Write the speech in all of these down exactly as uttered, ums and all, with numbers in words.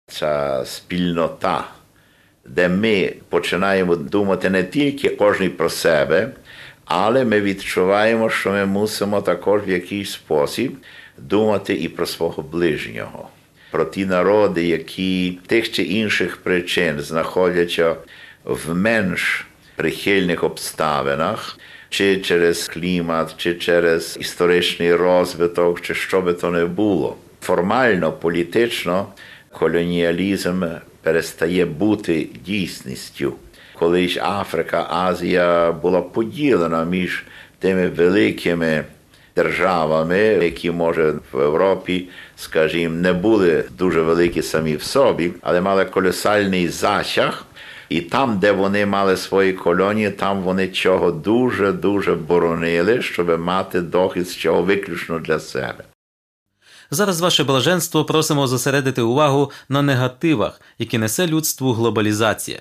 ця спільнота, де ми починаємо думати не тільки кожен про себе, але ми відчуваємо, що ми мусимо також в якийсь спосіб думати і про свого ближнього, про ті народи, які тих чи інших причин знаходяться в менш прихильних обставинах, чи через клімат, чи через історичний розвиток, чи що би то не було. Формально, політично колоніалізм перестає бути дійсністю. Колись Африка, Азія була поділена між тими великими державами, які, може, в Європі, скажімо, не були дуже великі самі в собі, але мали колосальний засяг. І там, де вони мали свої колонії, там вони чого дуже-дуже боронили, щоб мати дохід з чого виключно для себе. Зараз, ваше блаженство, просимо зосередити увагу на негативах, які несе людству глобалізація.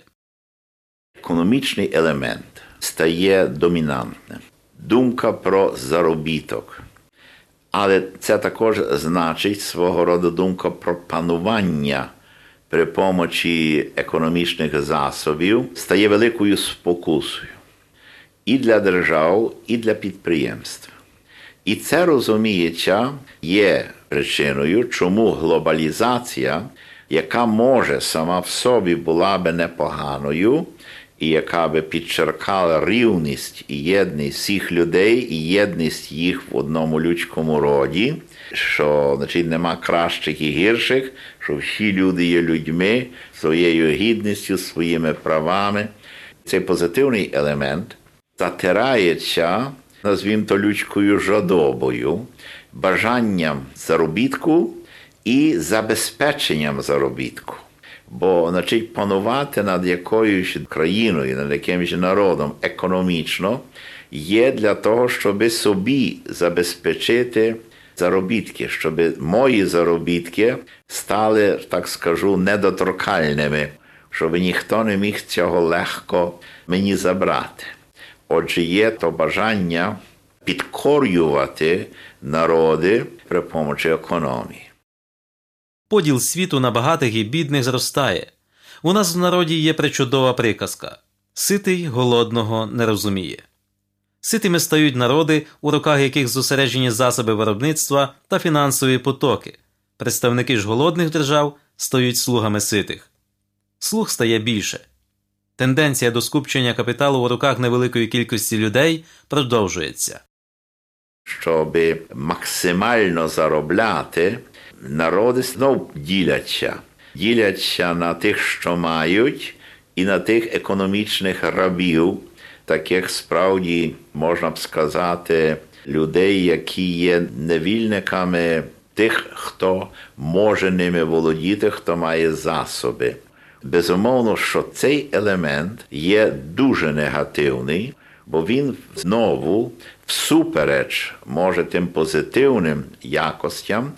Економічний елемент стає домінантним. Думка про заробіток. Але це також значить свого роду думка про панування при помочі економічних засобів стає великою спокусою і для держав, і для підприємств. І це, розуміється, є причиною, чому глобалізація, яка може сама в собі була би непоганою, і яка би підчеркала рівність і єдність всіх людей, і єдність їх в одному людському роді, що, значить, нема кращих і гірших, що всі люди є людьми, своєю гідністю, своїми правами. Цей позитивний елемент затирається, назвімо то, людською жадобою, бажанням заробітку і забезпеченням заробітку. Бо, значить, панувати над якоюсь країною, над якимось народом економічно є для того, щоб собі забезпечити заробітки, щоб мої заробітки стали, так скажу, недоторкальними, щоб ніхто не міг цього легко мені забрати. Отже, є то бажання підкорювати народи при помочі економії. Поділ світу на багатих і бідних зростає. У нас в народі є пречудова приказка «Ситий голодного не розуміє». Ситими стають народи, у руках яких зосереджені засоби виробництва та фінансові потоки. Представники ж голодних держав стають слугами ситих. Слуг стає більше. Тенденція до скупчення капіталу у руках невеликої кількості людей продовжується. Щоб максимально заробляти, народи знов діляться. Діляться на тих, що мають, і на тих економічних рабів, таких справді, можна б сказати, людей, які є невільниками тих, хто може ними володіти, хто має засоби. Безумовно, що цей елемент є дуже негативний, бо він знову всупереч, може, тим позитивним якостям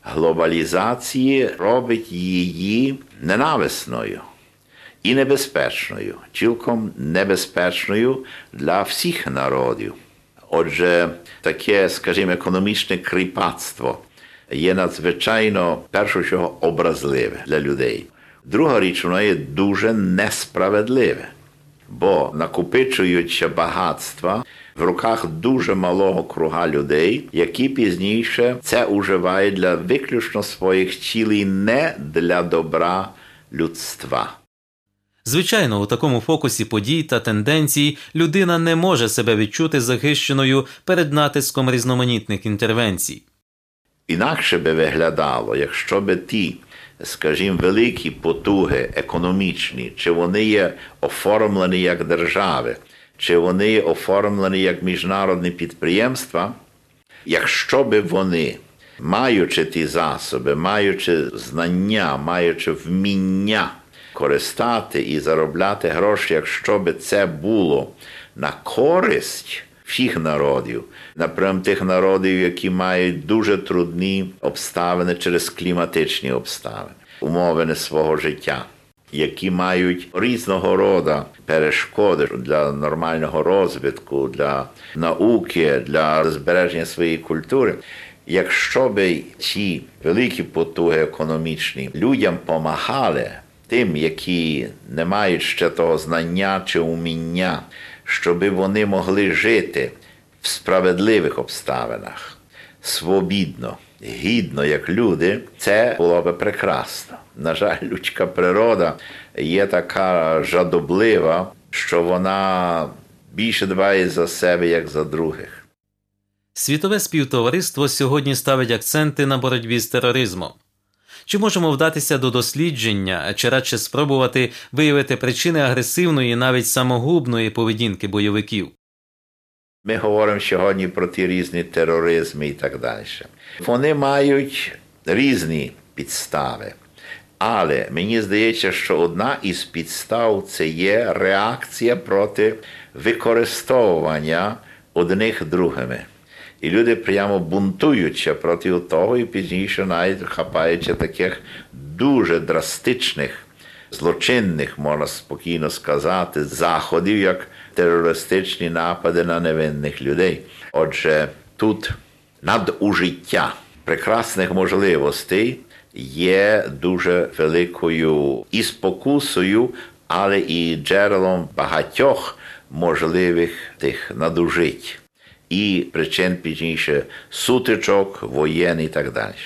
глобалізації робить її ненависною і небезпечною, цілком небезпечною для всіх народів. Отже, таке, скажімо, економічне кріпацтво є надзвичайно, в першу чергу, образливе для людей. Друга річ, воно є дуже несправедливе, бо накопичуються багатства в руках дуже малого круга людей, які пізніше це уживають для виключно своїх цілей, не для добра людства. Звичайно, у такому фокусі подій та тенденцій людина не може себе відчути захищеною перед натиском різноманітних інтервенцій. Інакше би виглядало, якщо би ті, скажімо, великі потуги економічні, чи вони є оформлені як держави, чи вони є оформлені як міжнародні підприємства, якщо би вони, маючи ті засоби, маючи знання, маючи вміння користати і заробляти гроші, якщо би це було на користь всіх народів, наприклад, тих народів, які мають дуже трудні обставини через кліматичні обставини, умови свого життя, які мають різного роду перешкоди для нормального розвитку, для науки, для збереження своєї культури. Якщо б ці великі потуги економічні людям помагали, тим, які не мають ще того знання чи уміння, щоб вони могли жити в справедливих обставинах, свобідно, гідно, як люди, це було б прекрасно. На жаль, людська природа є така жадоблива, що вона більше дбає за себе, як за других. Світове співтовариство сьогодні ставить акценти на боротьбі з тероризмом. Чи можемо вдатися до дослідження, чи радше спробувати виявити причини агресивної, навіть самогубної поведінки бойовиків? Ми говоримо сьогодні про ті різні тероризми і так далі. Вони мають різні підстави. Але мені здається, що одна із підстав – це є реакція проти використовування одних другими. І люди прямо бунтуються проти того і пізніше навіть хапаючи таких дуже драстичних, злочинних, можна спокійно сказати, заходів, як терористичні напади на невинних людей. Отже, тут надужиття прекрасних можливостей є дуже великою і спокусою, але і джерелом багатьох можливих тих надужить. І причин пізніше сутичок, воєн і так далі.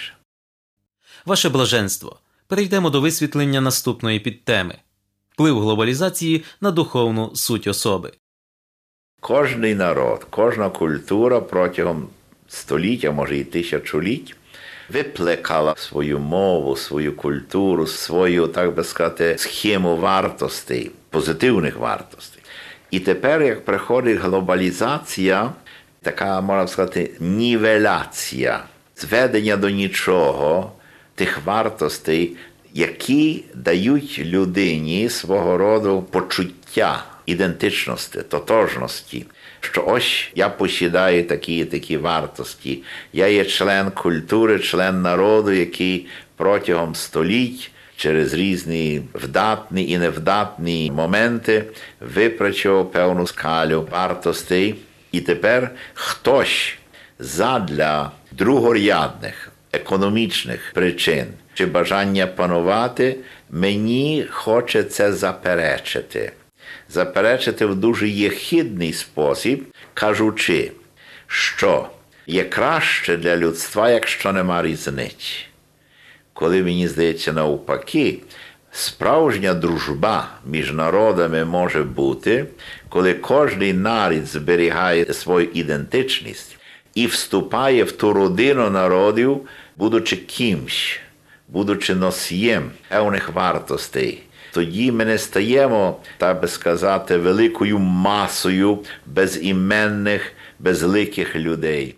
Ваше блаженство, перейдемо до висвітлення наступної підтеми – вплив глобалізації на духовну суть особи. Кожний народ, кожна культура протягом століття, може і тисячоліть, виплекала свою мову, свою культуру, свою, так би сказати, схему вартостей, позитивних вартостей. І тепер, як приходить глобалізація, така, можна сказати, нівеляція, зведення до нічого тих вартостей, які дають людині свого роду почуття ідентичності, тотожності, що ось я посідаю такі і такі вартості, я є член культури, член народу, який протягом століть через різні вдатні і невдатні моменти випрацював певну скалю вартостей. І тепер хтось задля другорядних економічних причин чи бажання панувати мені хоче це заперечити. Заперечити в дуже єхидний спосіб, кажучи, що є краще для людства, якщо нема різниці. Коли мені здається навпаки, справжня дружба між народами може бути, коли кожний народ зберігає свою ідентичність і вступає в ту родину народів, будучи кимсь, будучи носієм певних вартостей. Тоді ми не стаємо, так би сказати, великою масою безіменних, безликих людей.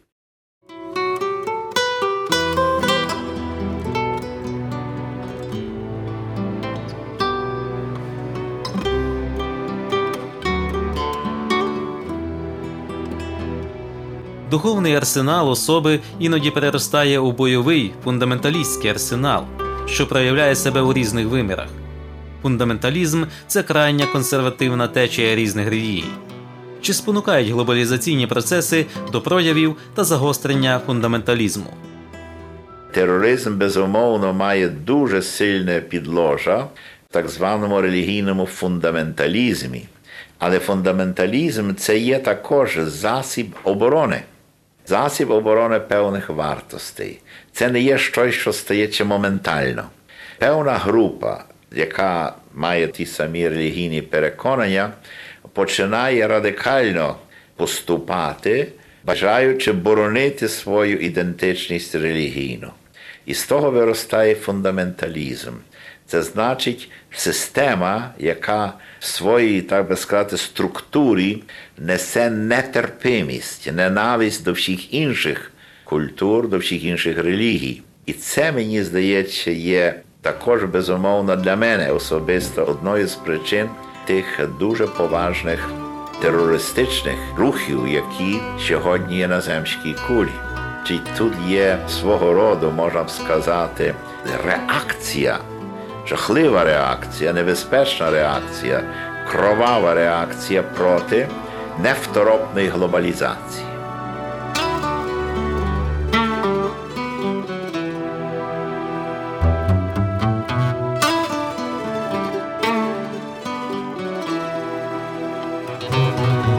Духовний арсенал особи іноді переростає у бойовий, фундаменталістський арсенал, що проявляє себе у різних вимірах. Фундаменталізм – це крайня консервативна течія різних релігій. Чи спонукають глобалізаційні процеси до проявів та загострення фундаменталізму? Тероризм, безумовно, має дуже сильне підложа в так званому релігійному фундаменталізмі. Але фундаменталізм – це є також засіб оборони. Засіб оборони певних вартостей. Це не є щось, що стається моментально. Певна група, яка має ті самі релігійні переконання, починає радикально поступати, бажаючи боронити свою ідентичність релігійну. І з того виростає фундаменталізм. Це значить система, яка в своїй, так би сказати, структурі несе нетерпимість, ненависть до всіх інших культур, до всіх інших релігій. І це, мені здається, є також, безумовно, для мене особисто одною з причин тих дуже поважних терористичних рухів, які сьогодні є на земській кулі. Чи тут є свого роду, можна б сказати, реакція, жахлива реакція, небезпечна реакція, кровава реакція проти невторопної глобалізації. Україна!